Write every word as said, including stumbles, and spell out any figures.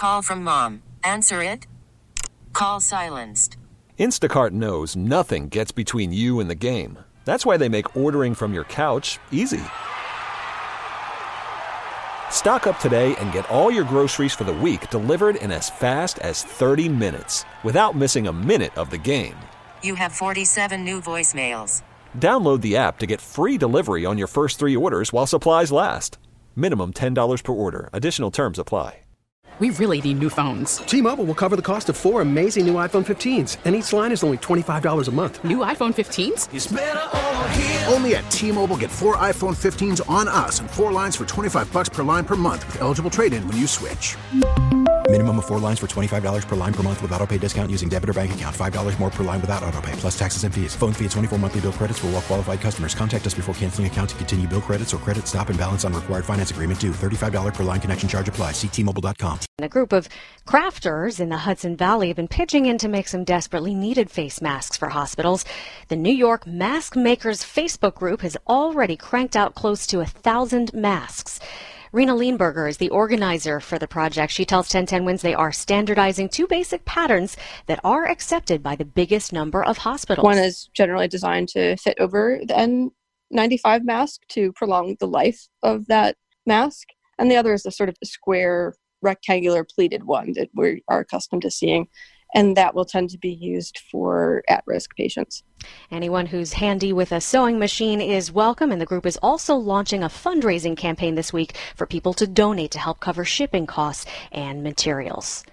call from mom. Answer it. Call silenced. Instacart knows nothing gets between you and the game. That's why they make ordering from your couch easy. Stock up today and get all your groceries for the week delivered in as fast as thirty minutes without missing a minute of the game. You have forty-seven new voicemails. Download the app to get free delivery on your first three orders while supplies last. Minimum ten dollars per order. Additional terms apply. We really need new phones. T-Mobile will cover the cost of four amazing new iPhone fifteens, and each line is only twenty-five dollars a month. New iPhone fifteens? It's better over here. Only at T-Mobile, get four iPhone fifteens on us and four lines for twenty-five bucks per line per month with eligible trade-in when you switch. Minimum of four lines for twenty-five dollars per line per month with autopay discount using debit or bank account. five dollars more per line without autopay, plus taxes and fees. Phone fee at twenty-four monthly bill credits for well-qualified customers. Contact us before canceling account to continue bill credits or credit stop and balance on required finance agreement due. thirty-five dollars per line connection charge applies. See T Mobile dot com. A group of crafters in the Hudson Valley have been pitching in to make some desperately needed face masks for hospitals. The New York Mask Makers Facebook group has already cranked out close to a thousand masks. Rena Leanberger is the organizer for the project. She tells ten ten Wins they are standardizing two basic patterns that are accepted by the biggest number of hospitals. One is generally designed to fit over the N ninety-five mask to prolong the life of that mask. And the other is the sort of square, rectangular pleated one that we are accustomed to seeing. And that will tend to be used for at-risk patients. Anyone who's handy with a sewing machine is welcome, and the group is also launching a fundraising campaign this week for people to donate to help cover shipping costs and materials.